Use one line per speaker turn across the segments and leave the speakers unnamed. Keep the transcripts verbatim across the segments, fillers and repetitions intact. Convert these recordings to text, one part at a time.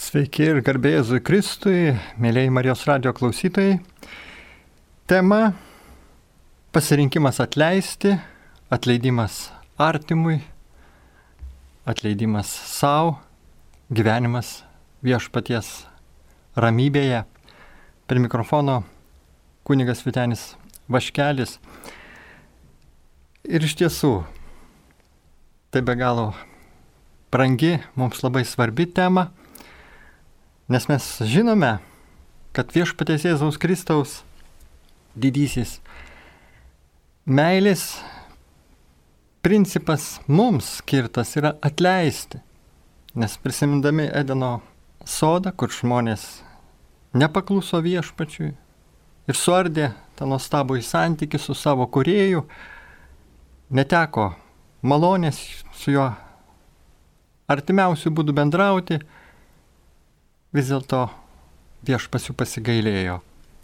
Sveiki ir garbė Jėzui Kristui, mėlyjei Marijos radijo klausytojai. Tema – pasirinkimas atleisti, atleidimas artimui, atleidimas savo, gyvenimas viešpaties ramybėje. Per mikrofono kunigas Vytenis Vaškelis. Ir iš tiesų, tai be galo brangi, mums labai svarbi tema. Nes mes žinome, kad viešpaties Jėzaus Kristaus didysis meilės principas mums skirtas yra atleisti. Nes prisimindami Edeno sodą, kur žmonės nepakluso viešpačiui ir suardė tą nuostabų santykį su savo kūrėju, neteko malonės su juo artimiausių būdų bendrauti, vis dėlto viešpats jų pasigailėjo.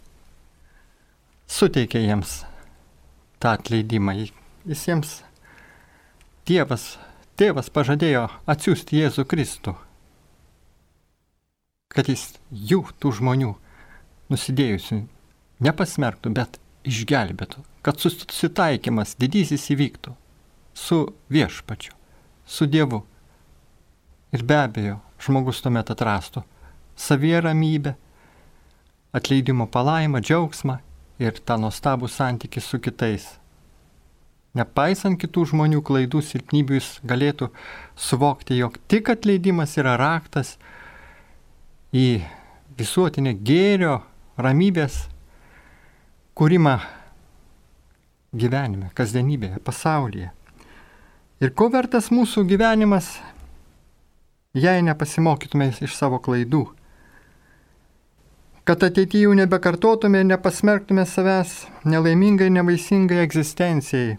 Suteikė jiems tą atleidimą. Jis jiems Dievas, tėvas pažadėjo atsiųsti Jėzų Kristų, kad jis jų, tų žmonių, nusidėjusių, nepasmerktų, bet išgelbėtų, kad susitaikymas didysis įvyktų su viešpačiu, su Dievu. Ir be abejo, žmogus tuomet atrastų savyje ramybę, atleidimo palaimą, džiaugsmą ir tą nuostabų santykį su kitais. Nepaisant kitų žmonių klaidų, silpnybių, jis galėtų suvokti, jog tik atleidimas yra raktas į visuotinę gėrio, ramybės kūrimą gyvenime, kasdienybėje, pasaulyje. Ir ko vertas mūsų gyvenimas, jei nepasimokytume iš savo klaidų, kad ateityje jų nebekartotume ir nepasmerktume savęs nelaimingai, nevaisingai egzistencijai.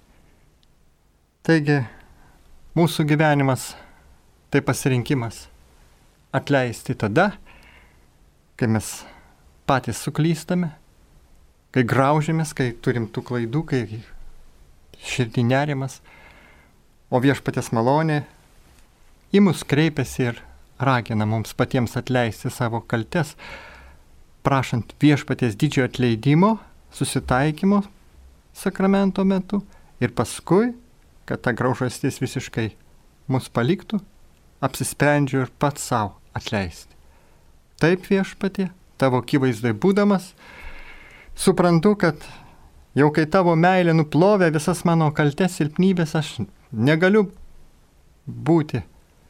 Taigi, mūsų gyvenimas tai pasirinkimas atleisti tada, kai mes patys suklystame, kai graužiamės, kai turim tų klaidų, kai širdį nerimas, o viešpaties malonė į mus kreipiasi ir ragina mums patiems atleisti savo kaltes, prašant viešpaties didžiojo atleidimo, susitaikymo sakramento metu ir paskui, kad ta graužastis visiškai mus paliktų, apsisprendžiu ir pats savo atleisti. Taip viešpatie, tavo akivaizdoj būdamas, suprantu, kad jau kai tavo meilė nuplovė visas mano kaltes silpnybės, aš negaliu būti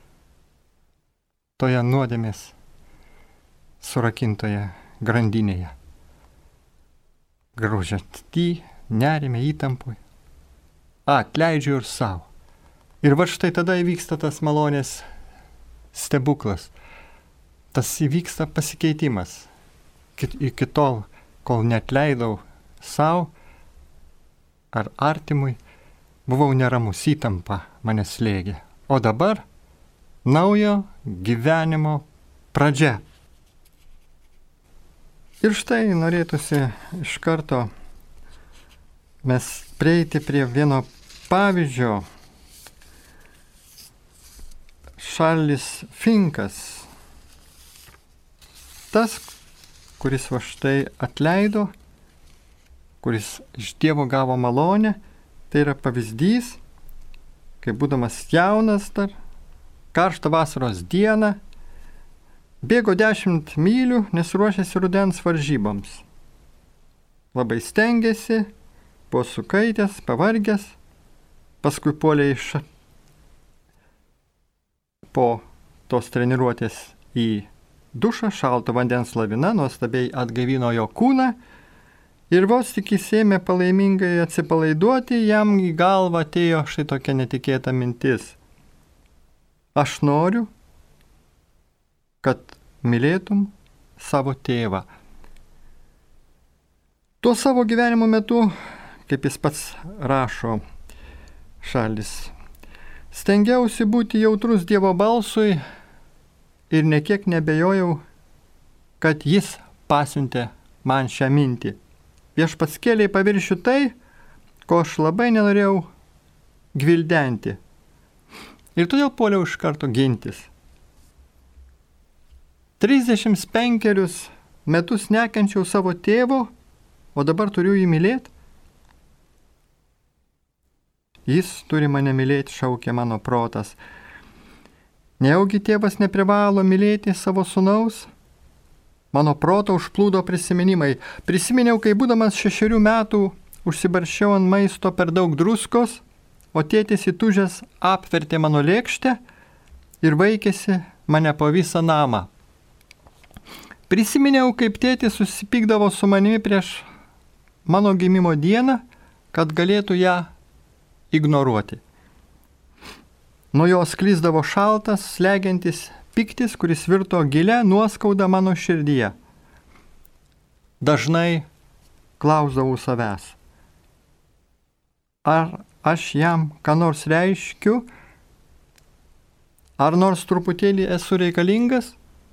toje nuodėmės surakintoje grandinėje. Graužatį, nerime, įtampui. Atleidžiu ir savo. Ir va štai tada įvyksta tas malonės stebuklas. Tas įvyksta pasikeitimas. Iki tol, kol neatleidau savo ar artimui, buvau neramus, įtampa mane slėgė. O dabar naujo gyvenimo pradžia. Ir štai norėtųsi iš karto mes prieiti prie vieno pavyzdžio. Šarlis Finkas, tas, kuris va štai atleido, kuris iš Dievo gavo malonę, tai yra pavyzdys, kai būdamas jaunas dar, karštą vasaros dieną, bėgo dešimt mylių, nes ruošėsi rudens varžyboms. Labai stengėsi, buvo sukaitęs, pavargęs, paskui puolė iš po tos treniruotės į dušą, šalto vandens lavina, nuostabiai atgaivino jo kūną ir vos tik jis ėmė palaimingai atsipalaiduoti, jam į galvą atėjo štai tokia netikėta mintis. Aš noriu, kad mylėtum savo tėvą. Tuo savo gyvenimo metu, kaip jis pats rašo, Šarlis, stengiausi būti jautrus Dievo balsui ir nekiek nebejojau, kad jis pasiuntė man šią mintį. Viešpats kėlė į paviršių tai, ko aš labai nenorėjau gvildenti. Ir todėl puoliau iš karto gintis. trisdešimt penkerius metus nekenčiau savo tėvo, o dabar turiu jį mylėti? Jis turi mane mylėti, šaukė mano protas. Nejaugi tėvas neprivalo mylėti savo sūnaus? Mano protą užplūdo prisiminimai. Prisiminiau, kai būdamas šešerių metų užsibaršiau ant maisto per daug druskos, o tėtis įtūžęs apvertė mano lėkštę ir vaikėsi mane po visą namą. Prisiminiau, kaip tėtis susipykdavo su manimi prieš mano gimimo dieną, kad galėtų ją ignoruoti. Nuo jo sklisdavo šaltas, slegiantis piktis, kuris virto gilę nuoskaudą mano širdyje. Dažnai klausdavau savęs, ar aš jam ką nors reiškiu, ar nors truputėlį esu reikalingas?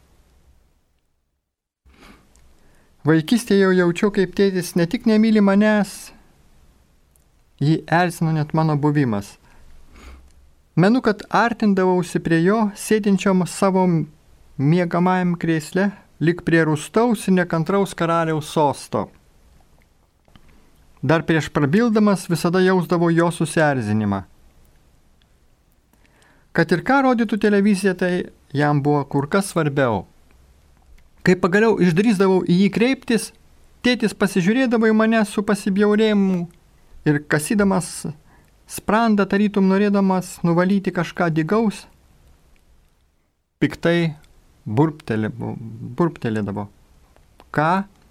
Vaikystėje jau jaučiau, kaip tėtis ne tik nemyli manęs, jį erzino net mano buvimas. Menu, kad artindavausi prie jo, sėdinčiam savo miegamajam krėsle, lyg prie rūstaus ir nekantraus karaliaus sosto. Dar prieš prabildamas visada jausdavau jo susierzinimą. Kad ir ką rodytų televizija, tai jam buvo kur kas svarbiau. Kai pagaliau išdrįsdavau į jį kreiptis, tėtis pasižiūrėdavo į mane su pasibjaurėjimu ir kasydamas sprandą, tarytum norėdamas nuvalyti kažką dygaus, piktai burptelėdavo. Ką?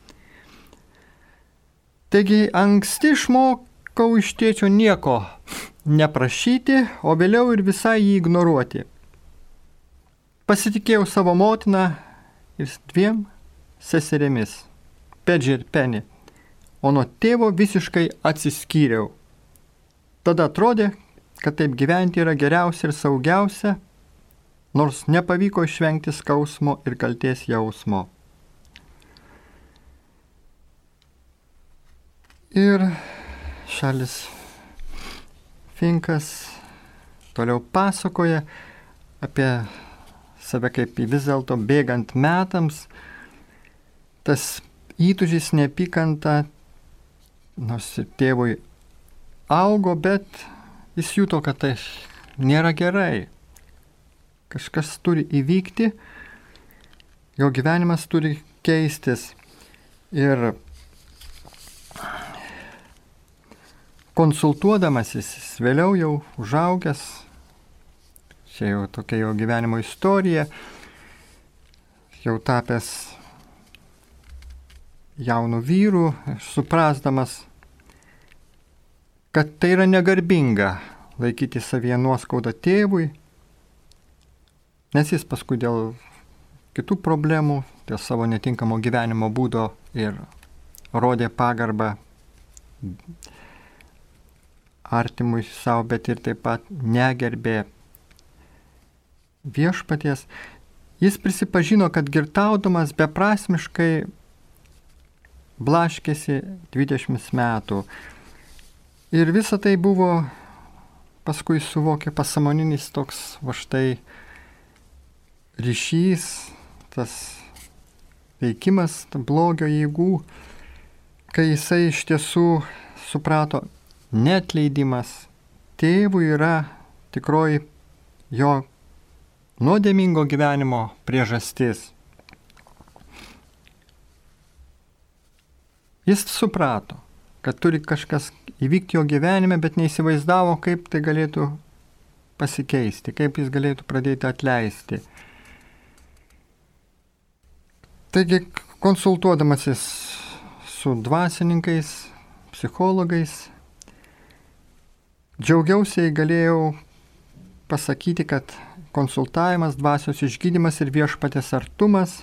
Taigi anksti išmokau iš tėčio nieko neprašyti, o vėliau ir visai jį ignoruoti. Pasitikėjau savo motiną ir dviem seserėmis, Pedži ir Peni, o nuo tėvo visiškai atsiskyriau. Tada atrodė, kad taip gyventi yra geriausia ir saugiausia, nors nepavyko išvengti skausmo ir kaltės jausmo. Ir Šarlis Finkas toliau pasakoja apie save kaip į vis dėlto bėgant metams, tas įtūžis neapykanta, nors ir tėvui augo, bet jis juto, kad tai nėra gerai. Kažkas turi įvykti, jo gyvenimas turi keistis. Ir konsultuodamasis, jis vėliau jau užaugęs, čia jau tokia jo gyvenimo istorija, jau tapęs jaunų vyrų, suprasdamas, kad tai yra negarbinga laikyti savyje nuoskaudą tėvui, nes jis paskui dėl kitų problemų, dėl savo netinkamo gyvenimo būdo ir rodė pagarbą artimui savo, bet ir taip pat negerbė viešpaties. Jis prisipažino, kad girtaudamas beprasmiškai blaškėsi dvidešimt metų. Ir visa tai buvo, paskui suvokė pasąmoninis toks va štai ryšys, tas veikimas blogio jėgų, kai jisai iš tiesų suprato, neatleidimas tėvui yra tikroji jo nuodėmingo gyvenimo priežastis. Jis suprato, kad turi kažkas įvykti jo gyvenime, bet neįsivaizdavo, kaip tai galėtų pasikeisti, kaip jis galėtų pradėti atleisti. Taigi, konsultuodamasis su dvasininkais, psichologais, džiaugiausiai galėjau pasakyti, kad konsultavimas, dvasios išgydymas ir viešpaties artumas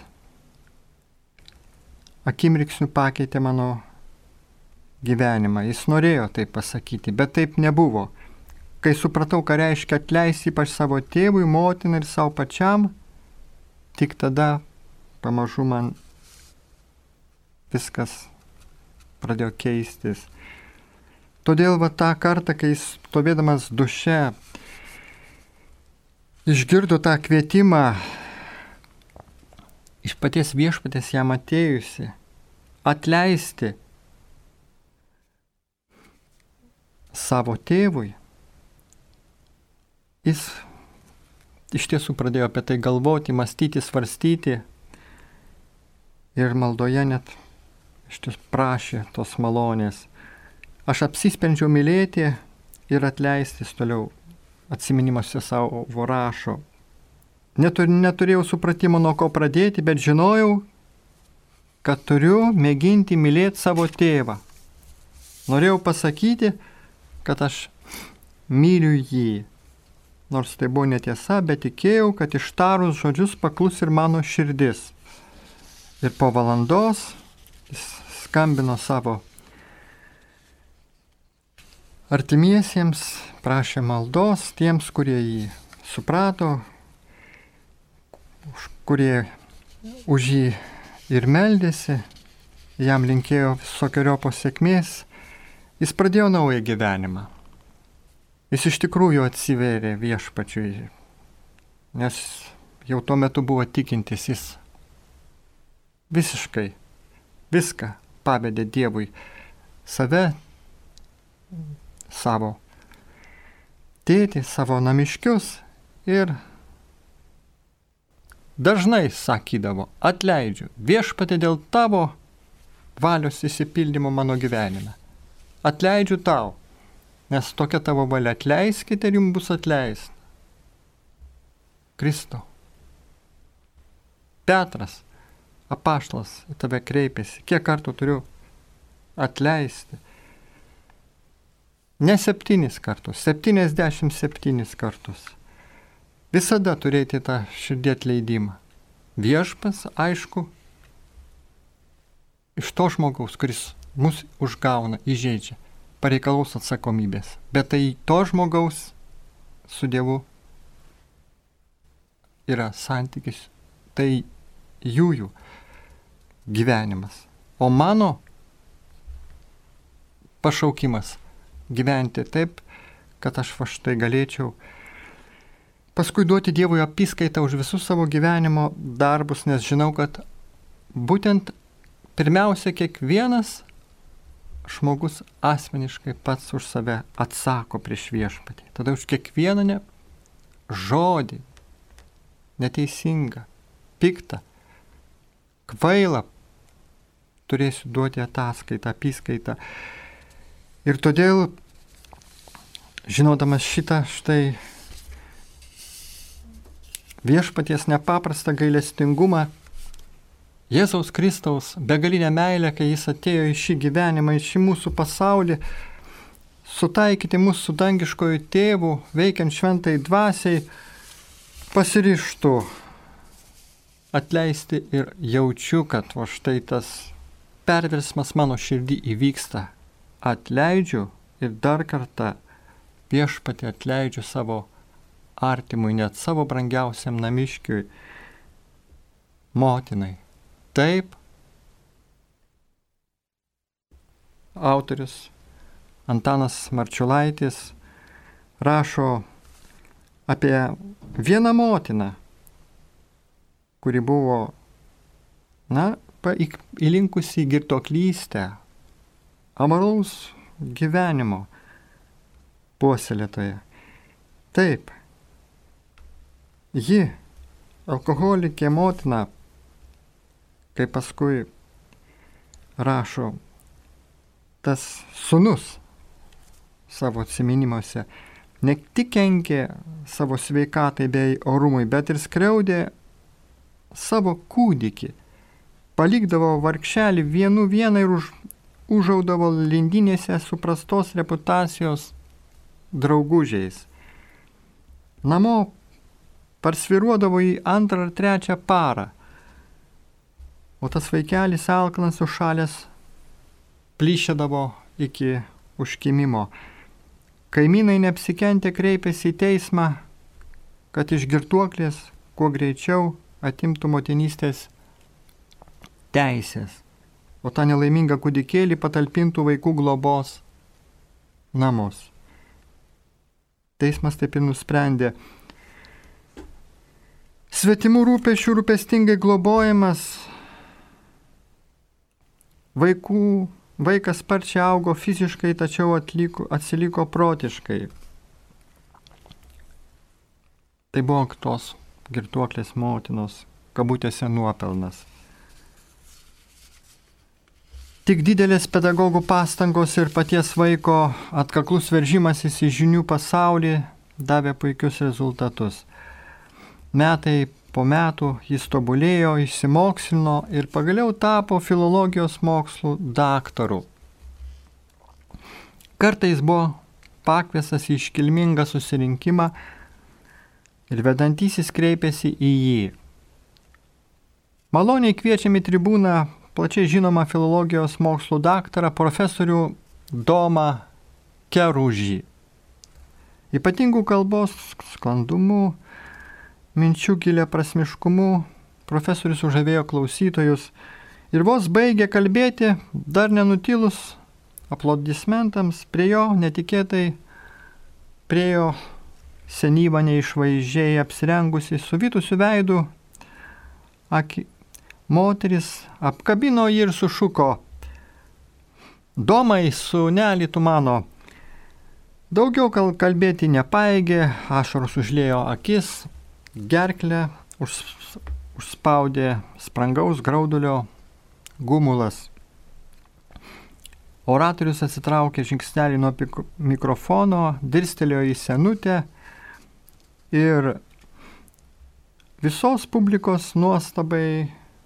akimirksniu pakeitė mano gyvenimą. Jis norėjo tai pasakyti, bet taip nebuvo. Kai supratau, ką reiškia atleisti ypač savo tėvui, motinai ir savo pačiam, tik tada pamažu man viskas pradėjo keistis. Todėl va tą kartą, kai jis stovėdamas duše išgirdo tą kvietimą iš paties viešpatės jam atėjusi atleisti savo tėvui, jis iš tiesų pradėjo apie tai galvoti, mąstyti, svarstyti ir maldoje net iš tiesų prašė tos malonės. Aš apsisprendžiau mylėti ir atleistis toliau. Atsiminimuose savo rašo. Netur, neturėjau supratimo, nuo ko pradėti, bet žinojau, kad turiu mėginti mylėti savo tėvą. Norėjau pasakyti, kad aš myliu jį. Nors tai buvo netiesa, bet tikėjau, kad ištarus žodžius paklus ir mano širdis. Ir po valandos jis skambino savo artimiesiems, prašė maldos tiems, kurie jį suprato, kurie už jį ir meldėsi, jam linkėjo visokiojopos sėkmės. Jis pradėjo naują gyvenimą. Jis iš tikrųjų atsivėrė viešpačiui, nes jau tuo metu buvo tikintis, jis visiškai viską pavedė Dievui, save, savo tėtį, savo namiškius ir dažnai sakydavo, atleidžiu viešpatie dėl tavo valios įsipildymo mano gyvenime. Atleidžiu tau, nes tokia tavo valia, atleiskite ir jums bus atleista. Kristau. Petras, apaštalas, į tave kreipėsi, kiek kartų turiu atleisti. Ne septynis kartus, septyniasdešimt septynis kartus. Visada turėti tą širdį atleidimą. Viešpas, aišku, iš to žmogaus, kuris mus užgauna, įžeidžia, pareikalaus atsakomybės. Bet tai to žmogaus su Dievu yra santykis, tai jųjų gyvenimas. O mano pašaukimas gyventi taip, kad aš va štai galėčiau paskui duoti Dievui apyskaitą už visus savo gyvenimo darbus, nes žinau, kad būtent pirmiausia kiekvienas žmogus asmeniškai pats už save atsako prieš viešpatį. Tada už kiekvieną ne žodį, neteisingą, piktą, kvailą turėsiu duoti ataskaitą, apyskaitą. Ir todėl, žinodamas šitą štai viešpaties nepaprastą gailestingumą, Jėzaus Kristaus begalinę meilę, kai jis atėjo į šį gyvenimą, į šį mūsų pasaulį, sutaikyti mūsų su dangiškoju tėvu, veikiant šventai dvasiai, pasiryžtų atleisti ir jaučiu, kad va štai tas perversmas mano širdį įvyksta. Atleidžiu ir dar kartą viešpatį atleidžiu savo artimui, net savo brangiausiam namiškiui, motinai. Taip, autorius Antanas Marčiulaitis rašo apie vieną motiną, kuri buvo, na, įlinkusi į girtuoklystę, amaraus gyvenimo puoselėtoje. Taip, ji, alkoholikė motina, kaip paskui rašo tas sūnus savo atsiminimuose, ne tik kenkė savo sveikatai bei orumui, bet ir skriaudė savo kūdikį, palikdavo vargšelį vienu vieną ir už užaudavo lindinėse su prastos reputacijos draugužiais. Namo parsviruodavo į antrą ar trečią parą, o tas vaikelis alkanas užšalęs plyšėdavo iki užkimimo. Kaimynai neapsikentę kreipėsi į teismą, kad iš girtuoklės kuo greičiau atimtų motinystės teisės, o tą nelaimingą kūdikėlį patalpintų vaikų globos namus. Teismas taip ir nusprendė. Svetimų rūpesčių rūpestingai globojimas. Vaikų, vaikas sparčiai augo fiziškai, tačiau atliko, atsiliko protiškai. Tai buvo tos girtuoklės motinos, kabutėse, nuopelnas. Tik didelės pedagogų pastangos ir paties vaiko atkaklus veržimasis į žinių pasaulį davė puikius rezultatus. Metai po metų jis tobulėjo, išsimokslino ir pagaliau tapo filologijos mokslų daktaru. Kartais buvo pakviestas į iškilmingą susirinkimą ir vedantysis kreipėsi į jį. Maloniai kviečiam į tribūną plačiai žinomą filologijos mokslų daktarą profesorių Domą Keružį. Ypatingų kalbos sklandumu, minčių gilia prasmiškumu profesorius sužavėjo klausytojus ir vos baigė kalbėti, dar nenutilus aplodismentams, prie jo netikėtai priejo senyva neišvaizdžiai apsirengusi, suvytusiu veidu aki, moteris apkabino jį ir sušuko: Domai, sūneli tu mano. Daugiau kalbėti nepaėgė, ašaros užliejo akis, gerklę už, užspaudė sprangaus graudulio gumulas. Oratorius atsitraukė žingsnelį nuo mikrofono, dirstelėjo į senutę ir visos publikos nuostabai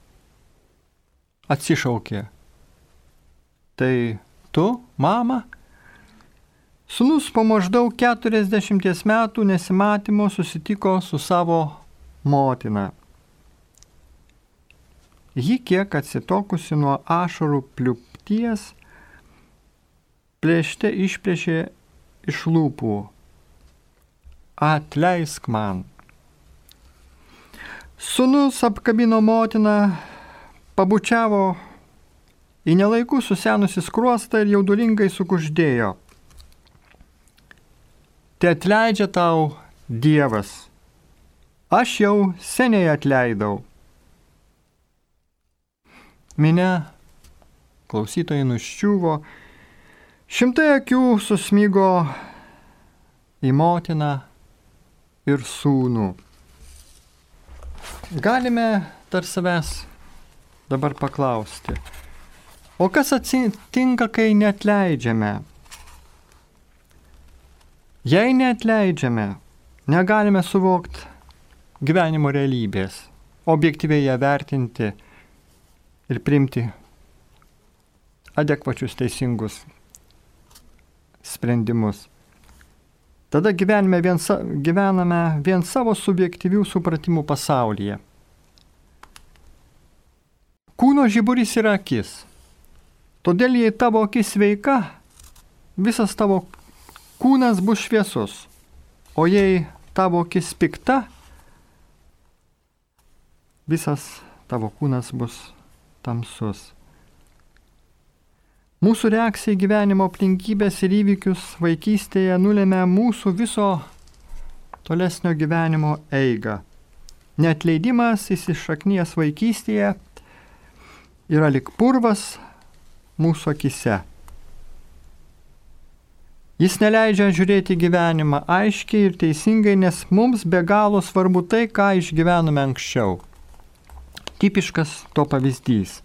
atsišaukė: Tai tu, mama? Sūnus po maždaug keturiasdešimties metų nesimatymo susitiko su savo motina. Ji kiek atsitokusi nuo ašarų pliupties, plėšte išplėšė iš lūpų: Atleisk man. Sūnus apkabino motiną, pabučiavo į nelaikų susenusi skruostą ir jaudulingai sukuždėjo: Te atleidžia tau Dievas. Aš jau seniai atleidau. Minia klausytojai nuščiuvo, šimtai akių susmigo į motiną ir sūnų. Galime tarp savęs dabar paklausti: o kas atsitinka, kai neatleidžiame? Jei neatleidžiame, negalime suvokti gyvenimo realybės, objektyviai ją vertinti ir priimti adekvačius teisingus sprendimus. Tada gyvename vien, gyvename vien savo subjektyvių supratimų pasaulyje. Kūno žiburys yra akis. Todėl jei tavo akis sveika, visas tavo kūnas bus šviesus, o jei tavo akis pikta, visas tavo kūnas bus tamsus. Mūsų reakcija į gyvenimo aplinkybės ir įvykius vaikystėje nulėmė mūsų viso tolesnio gyvenimo eigą. Neatleidimas įsišaknijęs vaikystėje yra lyg purvas mūsų akise. Jis neleidžia žiūrėti gyvenimą aiškiai ir teisingai, nes mums be galo svarbu tai, ką išgyvenome anksčiau. Tipiškas to pavyzdys.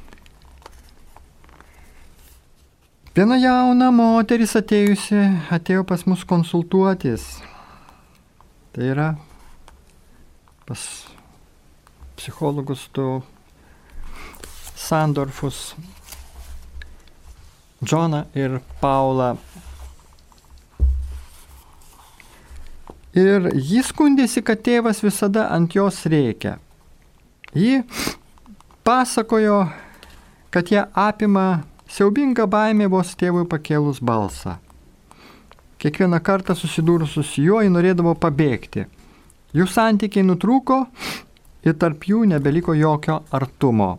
Viena jauna moteris atėjusi, atėjo pas mus konsultuotis. Tai yra pas psichologus tu Sandorfus, Džoną ir Paulą. Ir jis skundėsi, kad tėvas visada ant jos rėkia. Ji pasakojo, kad ją apima siaubinga baimė vos tėvui pakėlus balsą. Kiekvieną kartą susidūrusi su juo, ji norėdavo pabėgti. Jų santykiai nutrūko ir tarp jų nebeliko jokio artumo.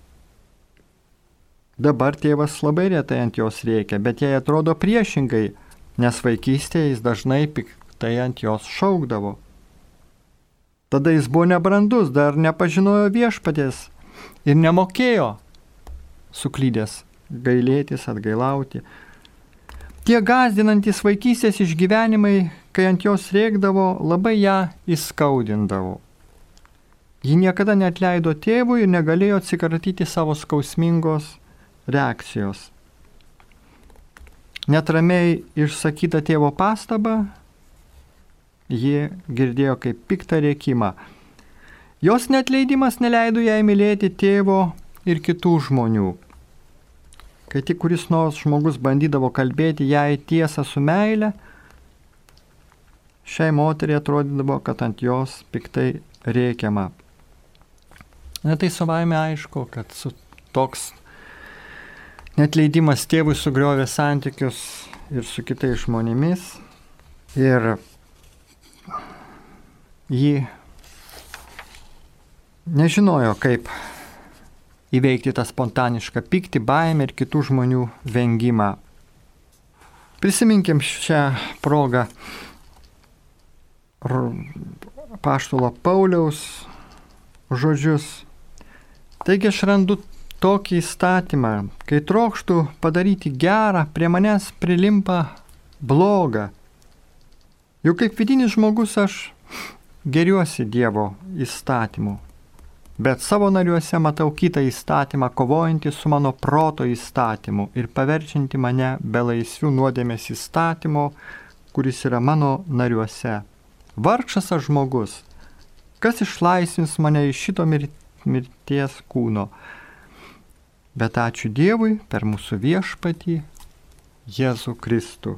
Dabar tėvas labai retai ant jos rėkia, bet jai atrodo priešingai, nes vaikystėje jis dažnai piktai ant jos šaukdavo. Tada jis buvo nebrandus, dar nepažinojo viešpaties ir nemokėjo suklydęs gailėtis, atgailauti. Tie gąsdinantys vaikystės išgyvenimai, kai ant jos rėkdavo, labai ją įskaudindavo. Ji niekada neatleido tėvui ir negalėjo atsikratyti savo skausmingos reakcijos. Net ramiai išsakyta tėvo pastaba, ji girdėjo kaip piktą rėkimą. Jos neatleidimas neleido jai mylėti tėvo ir kitų žmonių. Kai tik kuris nors žmogus bandydavo kalbėti jai tiesą su meile, šiai moteriai atrodydavo, kad ant jos piktai rėkiama. Na tai savaime aišku, kad su toks neatleidimas tėvui sugriovė santykius ir su kitais žmonėmis. Ir ji nežinojo, kaip įveikti tą spontanišką pyktį, baimę ir kitų žmonių vengimą. Prisiminkim šią progą apaštalo Pauliaus žodžius. Taigi aš randu tokį įstatymą, kai trokštų padaryti gerą, prie manęs prilimpa blogą. Juk kaip vidinis žmogus aš geriuosi Dievo įstatymu, bet savo nariuose matau kitą įstatymą, kovojantį su mano proto įstatymu ir paverčiantį mane belaisvių nuodėmės įstatymo, kuris yra mano nariuose. Vargšas aš žmogus, kas išlaisvins mane iš šito mir- mirties kūno. Bet ačiū Dievui per mūsų viešpatį Jėzų Kristų.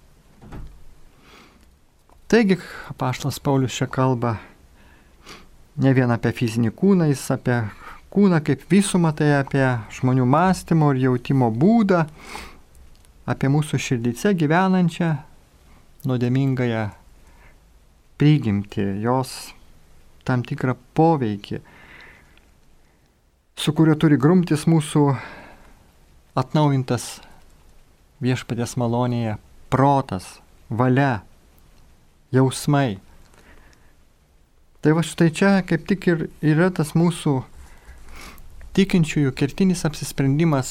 Taigi, apaštalas Paulius čia kalba ne vien apie fizinį kūną, jis apie kūną kaip visumą, tai apie žmonių mąstymo ir jautimo būdą, apie mūsų širdyse gyvenančią nuodėmingąją prigimtį, jos tam tikrą poveikį, su kuriuo turi grumtis mūsų atnaujintas viešpaties malonėje protas, valia, jausmai. Tai va štai čia kaip tik ir yra tas mūsų tikinčiųjų kertinis apsisprendimas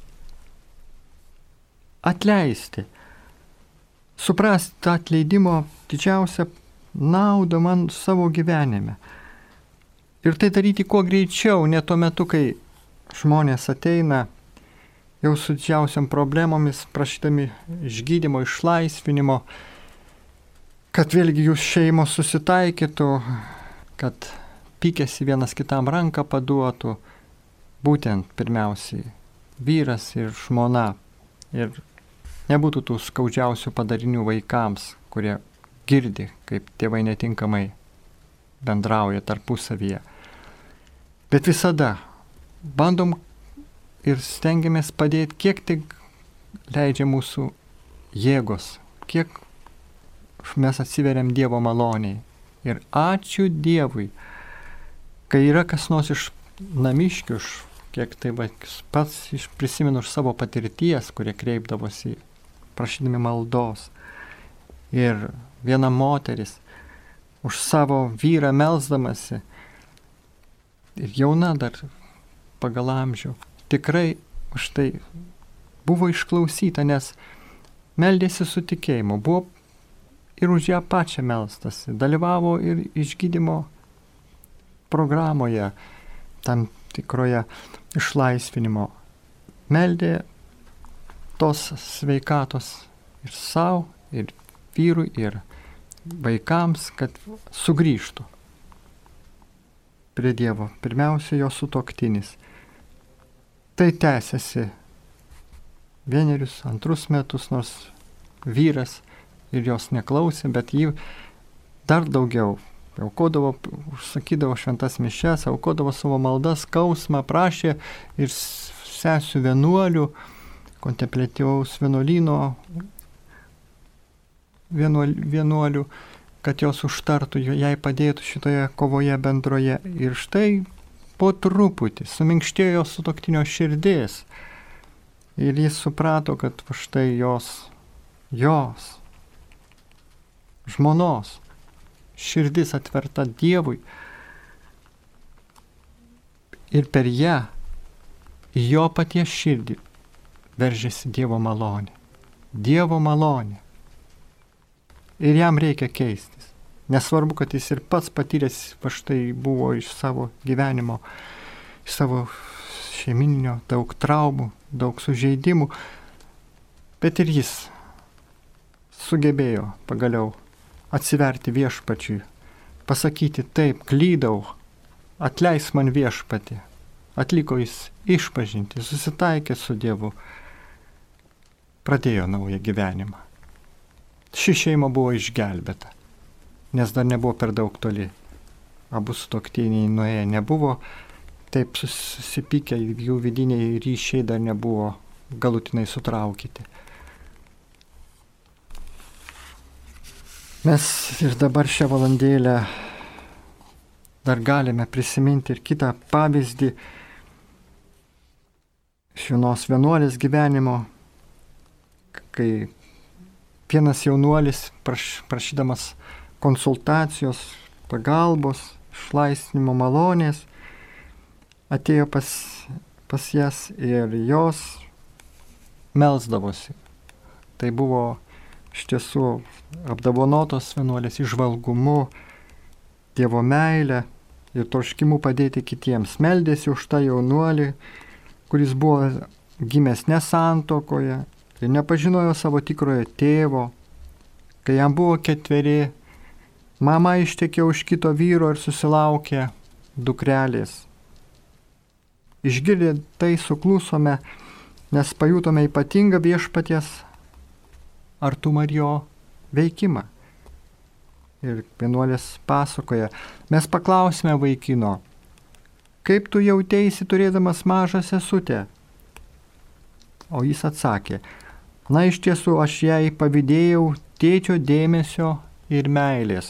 atleisti, suprasti tą atleidimo didžiausią naudą man savo gyvenime. Ir tai daryti kuo greičiau, ne tuo metu, kai žmonės ateina jau su didžiausiam problemomis, prašydami išgydymo, išlaisvinimo, kad vėlgi jūs šeimos susitaikytų, kad pykėsi vienas kitam ranką paduotų, būtent pirmiausiai vyras ir žmona. Ir nebūtų tų skaudžiausių padarinių vaikams, kurie girdi, kaip tėvai netinkamai bendrauja tarpusavyje. Bet visada bandom ir stengiamės padėti, kiek tik leidžia mūsų jėgos, kiek mes atsiveriam Dievo maloniai. Ir ačiū Dievui, kai yra kas nors iš namiškių, kiek tai va, pats prisimenu iš savo patirties, kurie kreipdavosi prašydami maldos. Ir viena moteris už savo vyrą melsdamasi, ir jauna dar pagal amžių, tikrai už tai buvo išklausyta, nes meldėsi su tikėjimu, buvo ir už ją pačią melstasi, dalyvavo ir išgydymo programoje, tam tikroje išlaisvinimo. Meldė tos sveikatos ir savo, ir vyrui, ir vaikams, kad sugrįžtų prie Dievo. Pirmiausia, jo sutuoktinis. Tai tęsiasi vienerius, antrus metus, nors vyras ir jos neklausė, bet jį dar daugiau aukodavo, užsakydavo šventas mišias, aukodavo savo maldas, skausmą, prašė ir sesių vienuolių, kontempliatyvaus vienuolyno vienuolių, kad jos užtartų, jai padėtų šitoje kovoje bendroje. Ir štai po truputį suminkštėjo sutuoktinio širdis. Ir jis suprato, kad štai jos, jos, žmonos širdis atverta Dievui ir per ją į jo paties širdį veržiasi Dievo malonė. Dievo malonė. Ir jam reikia keistis. Nesvarbu, kad jis ir pats patyręs va štai buvo iš savo gyvenimo, iš savo šeimininio daug traumų, daug sužeidimų, bet ir jis sugebėjo pagaliau atsiverti viešpačiui, pasakyti taip, klydau, atleis man viešpatį. Atliko jis išpažinti, susitaikė su Dievu, pradėjo naują gyvenimą. Ši šeima buvo išgelbėta, nes dar nebuvo per daug toli. Abu sutuoktiniai nuėję nebuvo, taip susipykę, jų vidiniai ryšiai dar nebuvo galutinai sutraukyti. Mes ir dabar šią valandėlę dar galime prisiminti ir kitą pavyzdį iš vienos vienuolės gyvenimo, kai vienas jaunuolis praš, prašydamas konsultacijos, pagalbos, išlaisvinimo malonės, atėjo pas, pas jas ir jos melsdavosi. Tai buvo iš tiesų apdovanotos vienuolės įžvalgumu, Dievo meilę ir troškimu padėti kitiems. Meldėsi už tą jaunuolį, kuris buvo gimęs nesantuokoje ir nepažinojo savo tikrojo tėvo. Kai jam buvo ketveri, mama ištekėjo už kito vyro ir susilaukė dukrelės. Išgirdę tai suklusome, nes pajutome ypatingą viešpaties artumą ir jo veikimą. Ir vienuolės pasakoja, mes paklausime vaikino, kaip tu jauteisi turėdamas mažą sesutę? O jis atsakė, na iš tiesų aš jai pavydėjau tėčio dėmesio ir meilės.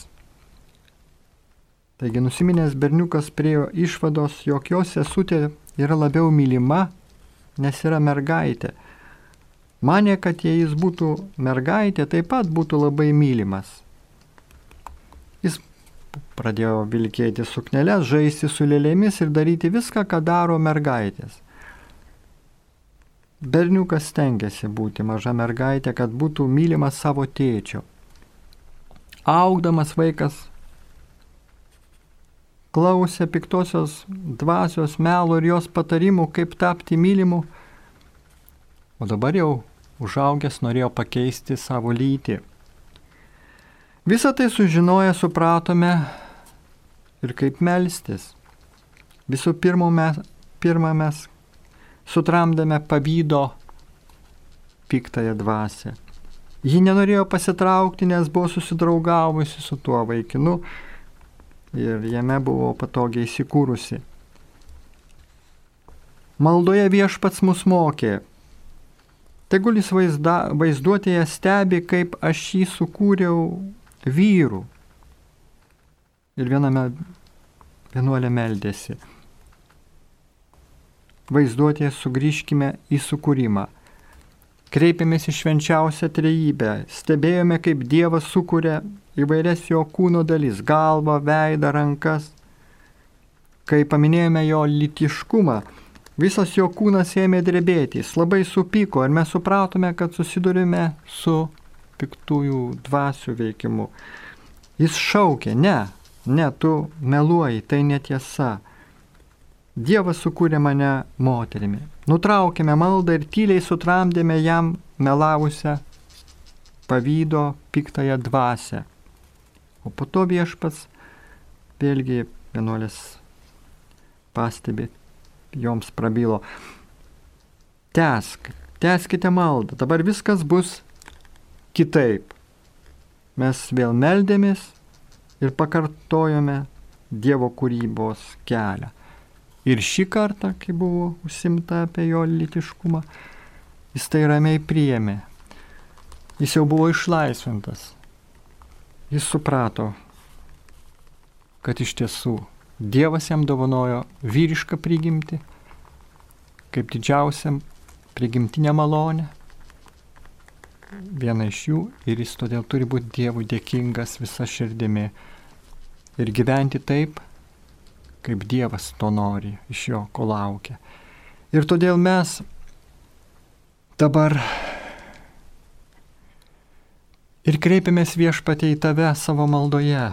Taigi nusiminęs berniukas priėjo išvados, jog jo sesutė yra labiau mylima, nes yra mergaitė. Manė, kad jei jis būtų mergaitė, taip pat būtų labai mylimas. Jis pradėjo vilkėti sukneles, žaisti su lėlėmis ir daryti viską, ką daro mergaitės. Berniukas stengiasi būti maža mergaitė, kad būtų mylimas savo tėčio. Augdamas vaikas klausė piktosios dvasios melo ir jos patarimų, kaip tapti mylimu, o dabar jau užaugęs norėjo pakeisti savo lytį. Visą tai sužinoję supratome ir kaip melstis. Visų pirma mes, pirma mes sutramdėme pavydo piktąją dvasią. Ji nenorėjo pasitraukti, nes buvo susidraugavusi su tuo vaikinu ir jame buvo patogiai įsikūrusi. Maldoje viešpats mus mokė. Tegul jis vaizda, vaizduotėje stebi, kaip aš jį sukūriau vyrų. Ir viename vienuolė meldėsi. Vaizduotėje sugrįžkime į sukūrimą. Kreipėmės į švenčiausią trejybę. Stebėjome, kaip Dievas sukuria įvairias jo kūno dalis – galvą, veidą, rankas. Kai paminėjome jo lytiškumą, visas jo kūnas ėmė drebėti. Jis labai supyko ir mes supratome, kad susidurime su piktųjų dvasių veikimu. Jis šaukė, ne, ne, tu meluoji, tai netiesa. Dievas sukūrė mane moterimi. Nutraukėme maldą ir tyliai sutramdėme jam melavusią pavydo piktąją dvasią. O po to viešpats vėlgi vienuolės pastebi, joms prabilo. Tęsk, tęskite maldą, dabar viskas bus kitaip. Mes vėl meldėmės ir pakartojome Dievo kūrybos kelią. Ir šį kartą, kai buvo užsimta apie jo lytiškumą, jis tai ramiai priėmė. Jis jau buvo išlaisvintas. Jis suprato, kad iš tiesų Dievas jam dovanojo vyrišką prigimtį, kaip didžiausiam prigimtinę malonę. Viena iš jų ir jis todėl turi būti Dievui dėkingas visa širdimi ir gyventi taip, kaip Dievas to nori, iš jo ko laukia. Ir todėl mes dabar ir kreipiamės Viešpatie į tave savo maldoje.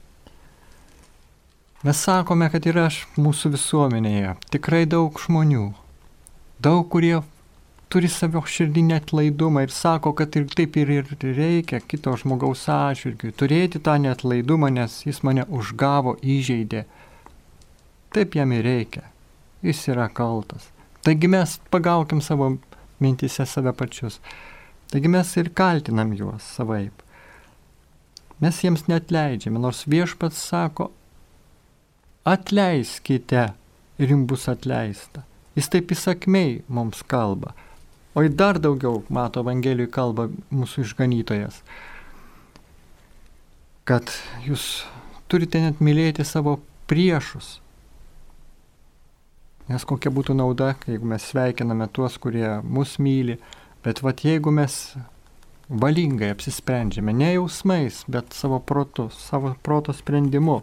Mes sakome, kad yra mūsų visuomenėje tikrai daug žmonių, daug, kurie turi savo širdinį atlaidumą ir sako, kad ir taip ir reikia kito žmogaus atžvilgiu turėti tą neatlaidumą, nes jis mane užgavo, įžeidė. Taip jam ir reikia. Jis yra kaltas. Taigi mes pagaukim savo mintise save pačius. Taigi mes ir kaltinam juos savaip. Mes jiems neatleidžiame, nors Viešpats sako, atleiskite ir jums bus atleista. Jis taip įsakmiai mums kalba. O ir dar daugiau, mato Evangelijui kalba mūsų išganytojas, kad jūs turite net mylėti savo priešus. Nes kokia būtų nauda, jeigu mes sveikiname tuos, kurie mus myli, bet vat jeigu mes valingai apsisprendžiame, ne jausmais, bet savo protu, savo proto sprendimu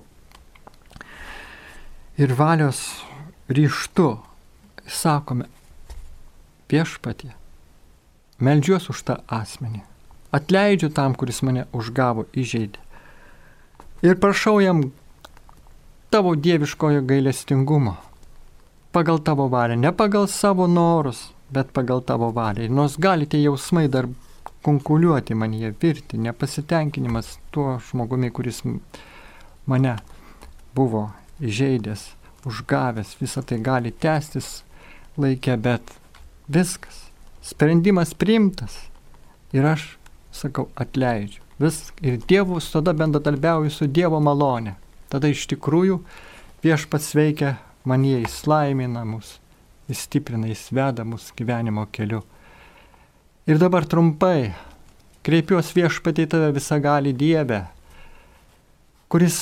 ir valios ryžtu, sakome, Viešpatie, meldžiuosi už tą asmenį, atleidžiu tam, kuris mane užgavo, įžeidė. Ir prašau jam tavo dieviškojo gailestingumo, pagal tavo valią, ne pagal savo norus, bet pagal tavo valią. Ir nors galite jausmai dar kunkuliuoti manyje, virti, nepasitenkinimas tuo žmogumi, kuris mane buvo įžeidęs, užgavęs, visą tai gali tęstis laikė, bet viskas, sprendimas priimtas ir aš sakau, atleidžiu. Vis, ir Dievus tada bendradarbiauju su Dievo malone. Tada iš tikrųjų Viešpats veikia manyje, jis laimina mus, jis stiprina, jis veda mus gyvenimo keliu. Ir dabar trumpai kreipiuosi Viešpatie į tave visagalį Dievę, kuris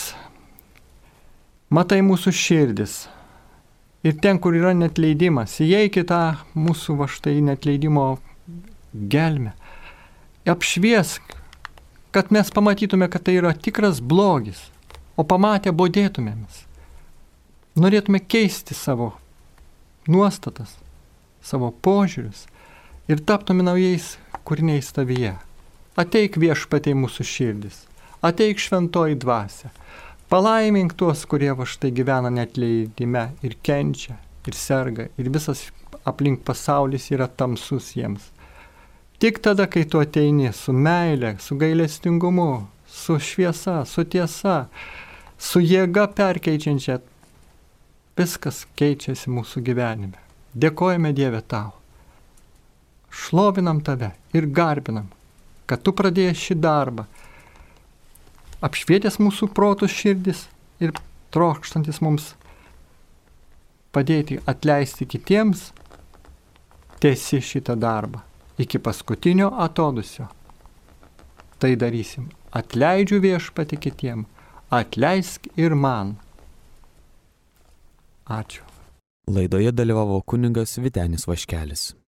matai mūsų širdis. Ir ten, kur yra netleidimas, įeik į tą mūsų va štai netleidimo gelmę. Apšviesk, kad mes pamatytume, kad tai yra tikras blogis, o pamatę bodėtumėmės. Norėtume keisti savo nuostatas, savo požiūrius ir taptume naujais kūriniais tavyje. Ateik Viešpatie mūsų širdis, ateik šventoji dvasia, palaimink tuos, kurie va štai gyvena netleidime ir kenčia, ir serga, ir visas aplink pasaulis yra tamsus jiems. Tik tada, kai tu ateini su meile, su gailestingumu, su šviesa, su tiesa, su jėga perkeičiančia, viskas keičiasi mūsų gyvenime. Dėkojame Dieve tau. Šlovinam tave ir garbinam, kad tu pradėjai šį darbą, apšvietęs mūsų protus širdis ir trokštantis mums padėti atleisti kitiems, tęsi šitą darbą iki paskutinio atodusio. Tai darysim. Atleidžiu Viešpatie kitiem, atleisk ir man. Ačiū.
Laidoje dalyvavo kunigas Vytenis Vaškelis.